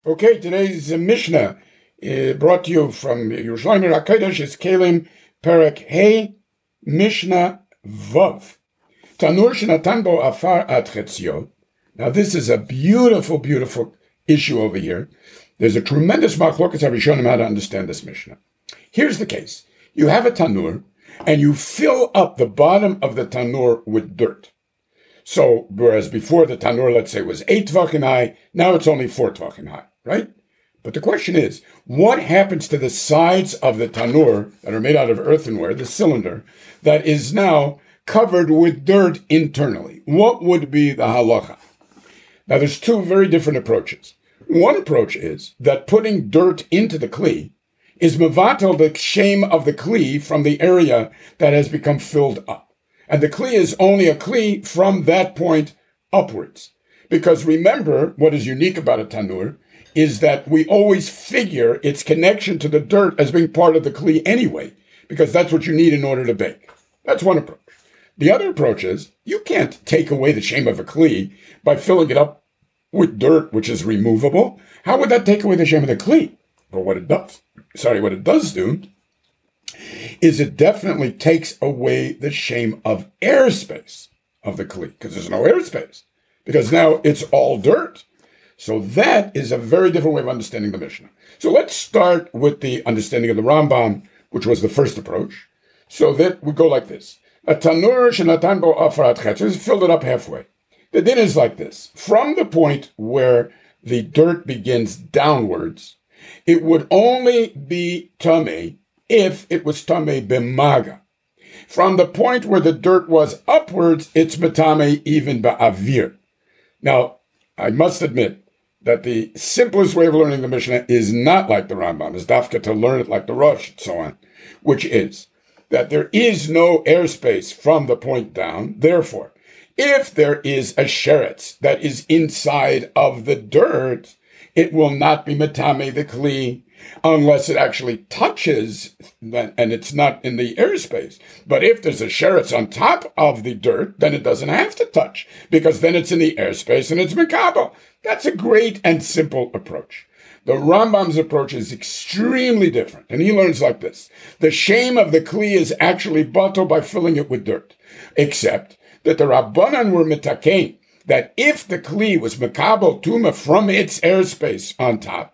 Okay, today's Mishnah brought to you from Yerushalayim HaKodesh is Kelim Perek Hey Mishnah Vav. Tanur shenatan bo afar ad chetzio. Now this is a beautiful, beautiful issue over here. There's a tremendous machlokas harishonim how to understand this Mishnah. Here's the case. You have a tanur, and you fill up the bottom of the tanur with dirt. So, whereas before the tanur, let's say, was 8 tvachim high, now it's only 4 tvachim high, right? But the question is, what happens to the sides of the tanur that are made out of earthenware, the cylinder, that is now covered with dirt internally? What would be the halacha? Now, there's two very different approaches. One approach is that putting dirt into the kli is mevatel the shame of the kli from the area that has become filled up. And the kli is only a kli from that point upwards. Because remember, what is unique about a tanur is that we always figure its connection to the dirt as being part of the kli anyway, because that's what you need in order to bake. That's one approach. The other approach is you can't take away the shame of a kli by filling it up with dirt, which is removable. How would that take away the shame of the kli? Well, what it does do is it definitely takes away the shame of airspace of the kli, because there's no airspace, because now it's all dirt. So that is a very different way of understanding the Mishnah. So let's start with the understanding of the Rambam, which was the first approach. So that we go like this. A tanur shenatan bo afar ad chetzio, filled it up halfway. The din is like this. From the point where the dirt begins downwards, it would only be tamei if it was tamei b'maga. From the point where the dirt was upwards, it's metame even ba'avir. Now, I must admit that the simplest way of learning the Mishnah is not like the Rambam, is dafka to learn it like the Rosh and so on, which is that there is no airspace from the point down. Therefore, if there is a sheretz that is inside of the dirt, it will not be metame the kli unless it actually touches, and it's not in the airspace. But if there's a sheretz on top of the dirt, then it doesn't have to touch, because then it's in the airspace and it's mekabel. That's a great and simple approach. The Rambam's approach is extremely different, and he learns like this. The shame of the kli is actually bottled by filling it with dirt, except that the Rabbanan were mitakein, that if the kli was mekabel tuma from its airspace on top,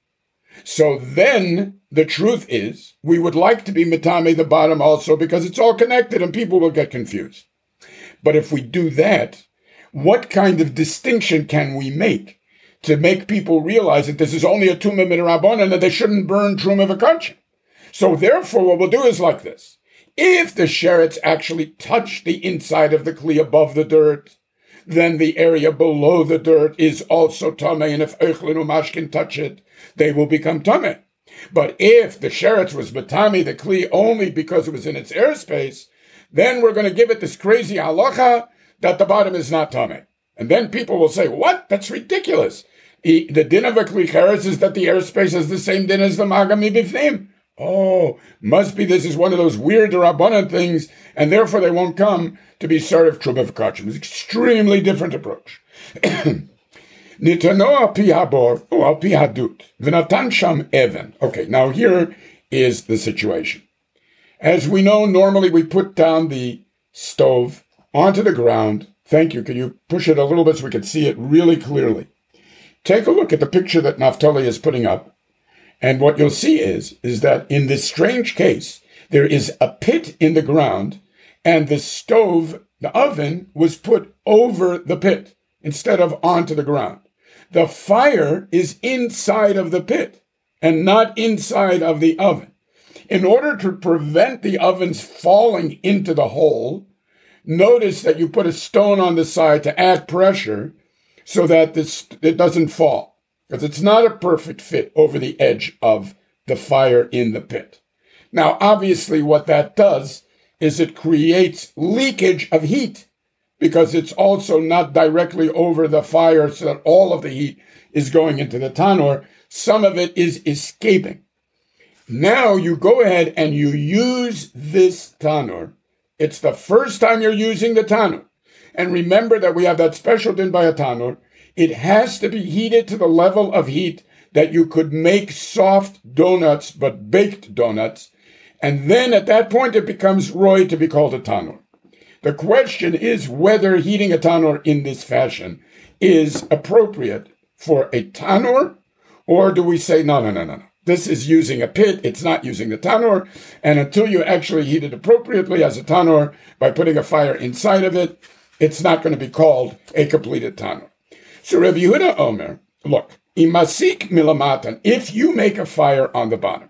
so then the truth is we would like to be metame the bottom also, because it's all connected and people will get confused. But if we do that, what kind of distinction can we make to make people realize that this is only a tumah midrabanan and that they shouldn't burn truma v'kachim? So therefore what we'll do is like this. If the sheretz actually touch the inside of the kli above the dirt, then the area below the dirt is also tameh, and if Eichlin u'Mashkin touch it, they will become tameh. But if the sheretz was matami the kli only because it was in its airspace, then we're going to give it this crazy halacha that the bottom is not tameh. And then people will say, what? That's ridiculous. The din of a kli cheretz is that the airspace is the same din as the maga mibifnim. Oh, must be this is one of those weird Rabbanan things, and therefore they won't come to be sort of truma v'kachim. It's an extremely different approach. Nitano al pi habor, or al pi hadut, v'natan sham even. Okay, now here is the situation. As we know, normally we put down the stove onto the ground. Thank you. Can you push it a little bit so we can see it really clearly? Take a look at the picture that Naftali is putting up. And what you'll see is that in this strange case, there is a pit in the ground, and the stove, the oven, was put over the pit instead of onto the ground. The fire is inside of the pit and not inside of the oven. In order to prevent the ovens falling into the hole, notice that you put a stone on the side to add pressure so that it doesn't fall, because it's not a perfect fit over the edge of the fire in the pit. Now, obviously, what that does is it creates leakage of heat, because it's also not directly over the fire so that all of the heat is going into the tanur. Some of it is escaping. Now you go ahead and you use this tanur. It's the first time you're using the tanur. And remember that we have that special din by a tanur. It has to be heated to the level of heat that you could make soft donuts, but baked donuts, and then at that point it becomes roy to be called a tanur. The question is whether heating a tanur in this fashion is appropriate for a tanur, or do we say, no. This is using a pit, it's not using the tanur, and until you actually heat it appropriately as a tanur by putting a fire inside of it, it's not going to be called a completed tanur. So Rabbi Yehuda Omer, look, imasik milamatan, if you make a fire on the bottom,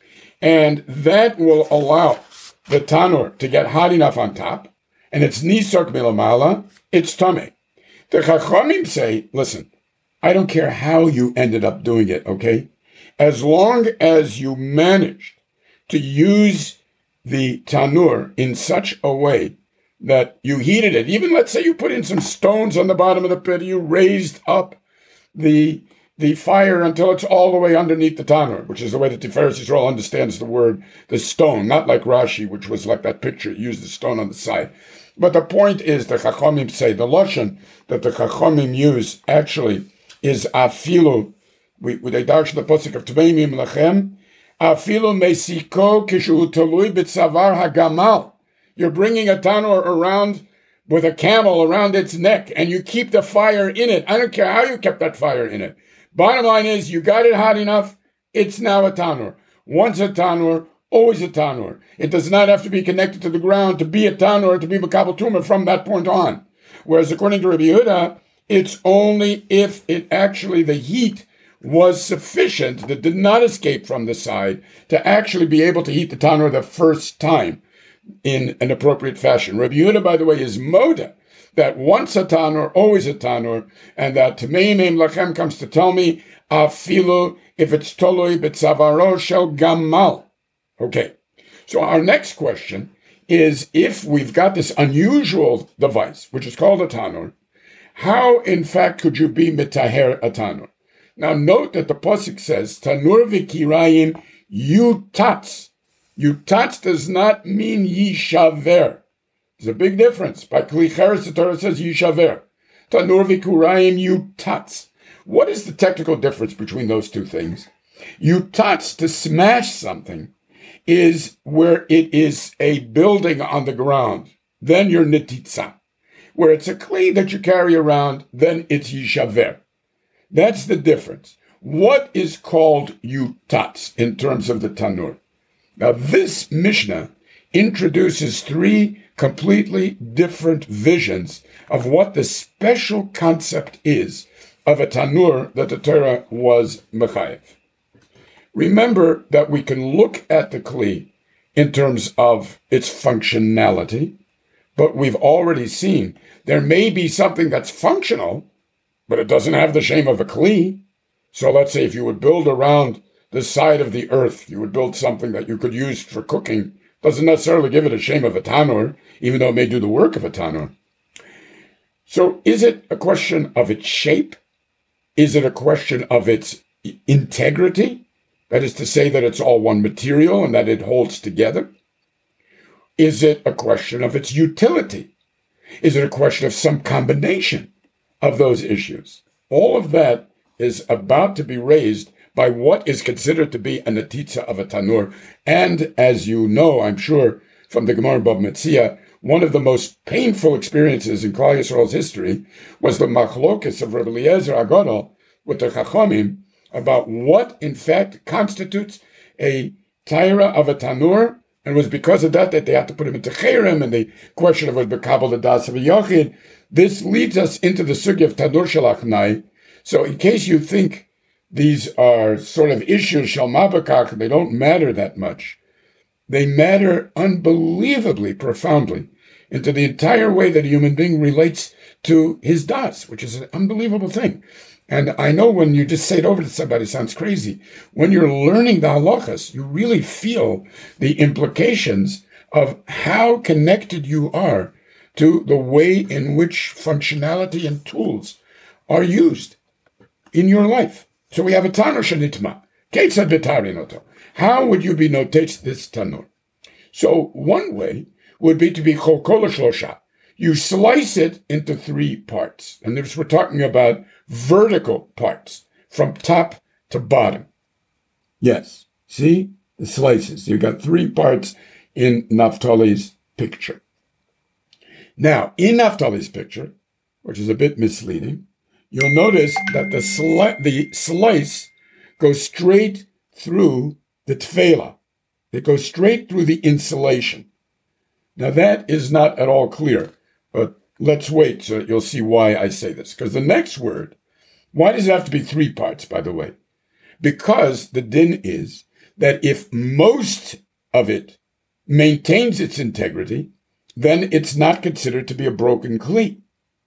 and that will allow the tanur to get hot enough on top, and it's nisok milamala, it's tameh. The Chachamim say, listen, I don't care how you ended up doing it, okay? As long as you managed to use the tanur in such a way that you heated it, even let's say you put in some stones on the bottom of the pit, you raised up the fire until it's all the way underneath the tanur, which is the way that Tiferes Yisrael understands the word, the stone, not like Rashi, which was like that picture, used the stone on the side. But the point is, the Chachamim say, the Lashon that the Chachamim use actually is afilu, they darshan the pasuk of Tmeimim Lechem, afilu mesiko kishu talui b'tzavar hagamal. You're bringing a tanur around with a camel around its neck, and you keep the fire in it. I don't care how you kept that fire in it. Bottom line is, you got it hot enough, it's now a tanur. Once a tanur, always a tanur. It does not have to be connected to the ground to be a tanur, to be makabel tumah from that point on. Whereas according to Rabbi Yehuda, it's only if it actually, the heat was sufficient that did not escape from the side to actually be able to heat the tanur the first time in an appropriate fashion. Rabbi Yehuda, by the way, is moda, that once a tanur, always a tanur, and that Tmeimim Lachem comes to tell me, afilu, if it's toloi betzavaro shel gamal. Okay, so our next question is, if we've got this unusual device, which is called a tanur, how, in fact, could you be mitaher a tanur? Now, note that the pasuk says, tanur v'kirayim yutatz. Yutatz does not mean yishaver. There's a big difference. By Kli Cheres, the Torah says yishaver. Tanur v'kirayim yutatz. What is the technical difference between those two things? Yutatz, to smash something, is where it is a building on the ground. Then you're nititza. Where it's a kli that you carry around, then it's yishaver. That's the difference. What is called yutatz in terms of the tanur? Now, this Mishnah introduces three completely different visions of what the special concept is of a tanur that the Torah was mechayev. Remember that we can look at the kli in terms of its functionality, but we've already seen there may be something that's functional, but it doesn't have the shame of a kli. So let's say if you would build around the side of the earth, you would build something that you could use for cooking, doesn't necessarily give it a shame of a tanur, even though it may do the work of a tanur. So is it a question of its shape? Is it a question of its integrity? That is to say that it's all one material and that it holds together? Is it a question of its utility? Is it a question of some combination of those issues? All of that is about to be raised by what is considered to be a netitza of a tanur. And as you know, I'm sure, from the Gemara Bava Metzia, one of the most painful experiences in Klal Yisrael's history was the machlokes of Rebbe Eliezer Agadol with the Chachamim about what, in fact, constitutes a taira of a tanur. And it was because of that they had to put him into cherem, and the question of bekabel the das of a yochid. This leads us into the sugya of tanur shalachnai. So in case you think these are sort of issues shel mabakach, they don't matter that much. They matter unbelievably profoundly into the entire way that a human being relates to his das, which is an unbelievable thing. And I know when you just say it over to somebody, it sounds crazy. When you're learning the halachas, you really feel the implications of how connected you are to the way in which functionality and tools are used in your life. So we have a tanur shenitma. Ketzad b'tarinoto. How would you be notates this tanur? So one way would be to be chol kol shlosha. You slice it into three parts. And this we're talking about vertical parts from top to bottom. Yes, see the slices. You've got 3 parts in Naphtali's picture. Now, in Naphtali's picture, which is a bit misleading, you'll notice that the slice goes straight through the tefillah. It goes straight through the insulation. Now, that is not at all clear, but let's wait so you'll see why I say this. Because the next word, why does it have to be 3 parts, by the way? Because the din is that if most of it maintains its integrity, then it's not considered to be a broken kli.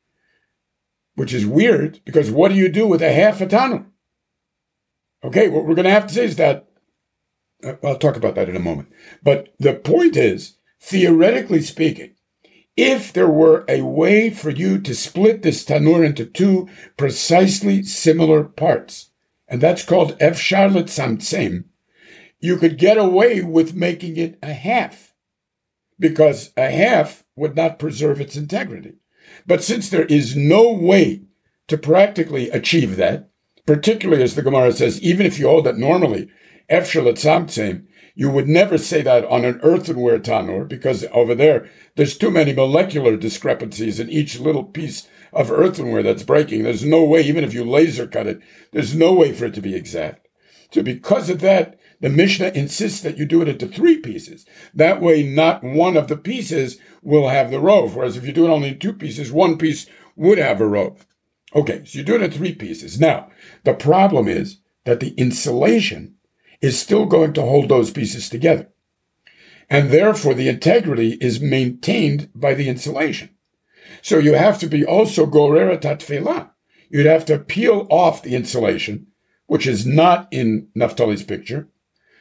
Which is weird, because what do you do with a half a tanur? Okay, what we're going to have to say is that, I'll talk about that in a moment. But the point is, theoretically speaking, if there were a way for you to split this tanur into 2 precisely similar parts, and that's called efshar letzamtzem, you could get away with making it a half, because a half would not preserve its integrity. But since there is no way to practically achieve that, particularly as the Gemara says, even if you hold that normally, efshar letzamtzem, you would never say that on an earthenware tanur, because over there's too many molecular discrepancies in each little piece of earthenware that's breaking. There's no way, even if you laser cut it, there's no way for it to be exact. So because of that, the Mishnah insists that you do it into 3 pieces. That way, not one of the pieces will have the rove. Whereas if you do it only in 2 pieces, 1 piece would have a rove. Okay, so you do it in 3 pieces. Now, the problem is that the insulation is still going to hold those pieces together. And therefore, the integrity is maintained by the insulation. So you have to be also goreret hatfeilah. You'd have to peel off the insulation, which is not in Naphtali's picture,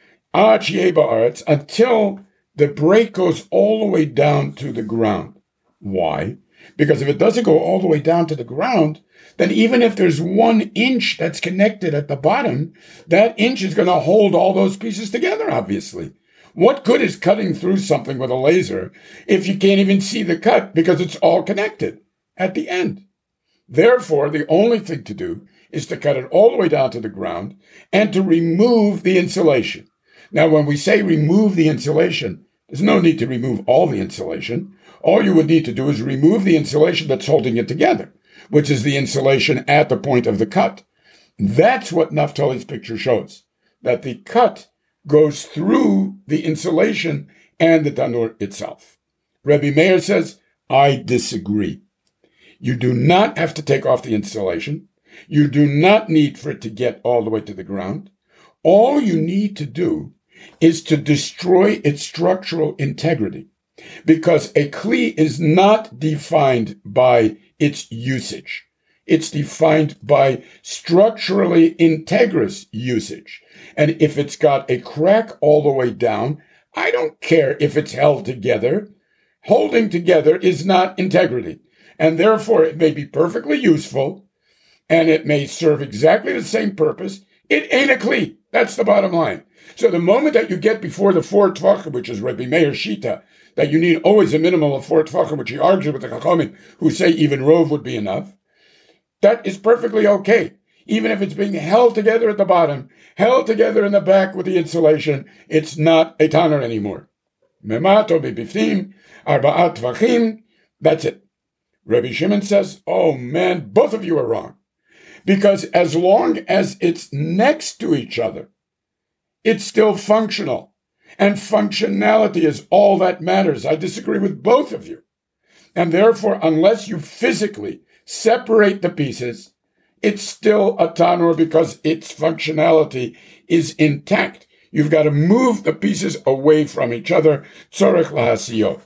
until the break goes all the way down to the ground. Why? Because if it doesn't go all the way down to the ground, then even if there's 1 inch that's connected at the bottom, that inch is going to hold all those pieces together, obviously. What good is cutting through something with a laser if you can't even see the cut because it's all connected at the end? Therefore, the only thing to do is to cut it all the way down to the ground and to remove the insulation. Now, when we say remove the insulation, there's no need to remove all the insulation. All you would need to do is remove the insulation that's holding it together, which is the insulation at the point of the cut. That's what Naphtali's picture shows, that the cut goes through the insulation and the tanur itself. Rebbe Meir says, I disagree. You do not have to take off the insulation. You do not need for it to get all the way to the ground. All you need to do is to destroy its structural integrity, because a kli is not defined by its usage. It's defined by structurally integrous usage. And if it's got a crack all the way down, I don't care if it's held together. Holding together is not integrity. And therefore, it may be perfectly useful, and it may serve exactly the same purpose. It ain't a kli. That's the bottom line. So the moment that you get before the 4 tvachim, which is Rebbe Meir Shita, that you need always a minimum of 4 tvachim, which he argued with the Chachamim, who say even rove would be enough, that is perfectly okay. Even if it's being held together at the bottom, held together in the back with the insulation, it's not a tanur anymore. Memato bibiftim, arba'at tvachim, that's it. Rabbi Shimon says, oh man, both of you are wrong. Because as long as it's next to each other, it's still functional. And functionality is all that matters. I disagree with both of you. And therefore, unless you physically separate the pieces, it's still a tanur because its functionality is intact. You've got to move the pieces away from each other. Tzorech lahasiyo.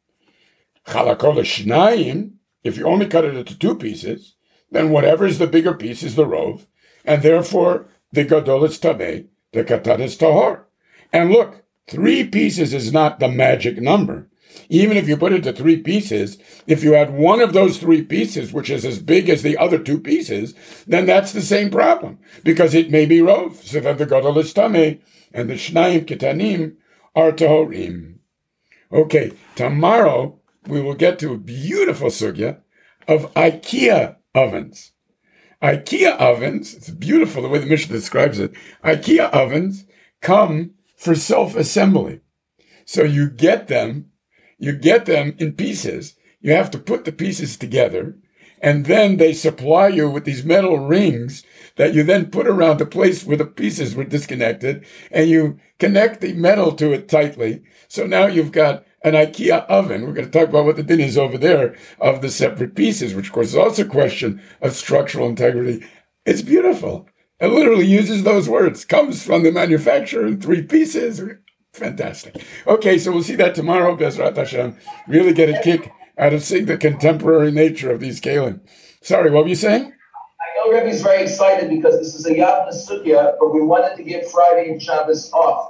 Chalakol shnayim, if you only cut it into 2 pieces, then whatever is the bigger piece is the rove, and therefore the gadol is tameh, the katan is tahor. And look, 3 pieces is not the magic number. Even if you put it to 3 pieces, if you had one of those 3 pieces, which is as big as the other 2 pieces, then that's the same problem, because it may be rove. So that the gadol is tameh, and the shnayim ketanim are tahorim. Okay, tomorrow we will get to a beautiful sugya of IKEA ovens. IKEA ovens, it's beautiful the way the Mishnah describes it. IKEA ovens come for self-assembly. So you get them in pieces. You have to put the pieces together, and then they supply you with these metal rings that you then put around the place where the pieces were disconnected, and you connect the metal to it tightly. So now you've got an IKEA oven. We're going to talk about what the din is over there of the separate pieces, which of course is also a question of structural integrity. It's beautiful. It literally uses those words. Comes from the manufacturer in 3 pieces. Fantastic. Okay, so we'll see that tomorrow, Bezrat Hashem. Really get a kick out of seeing the contemporary nature of these kalim. Sorry, what were you saying? I know Rebbe's very excited because this is a Yavna Sugya, but we wanted to give Friday and Shabbos off.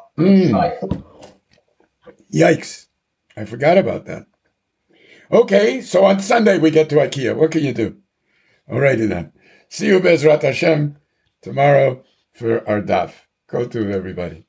Yikes. I forgot about that. Okay, so on Sunday we get to IKEA. What can you do? Alrighty then. See you, Bezrat Hashem, tomorrow for our daf. Go to everybody.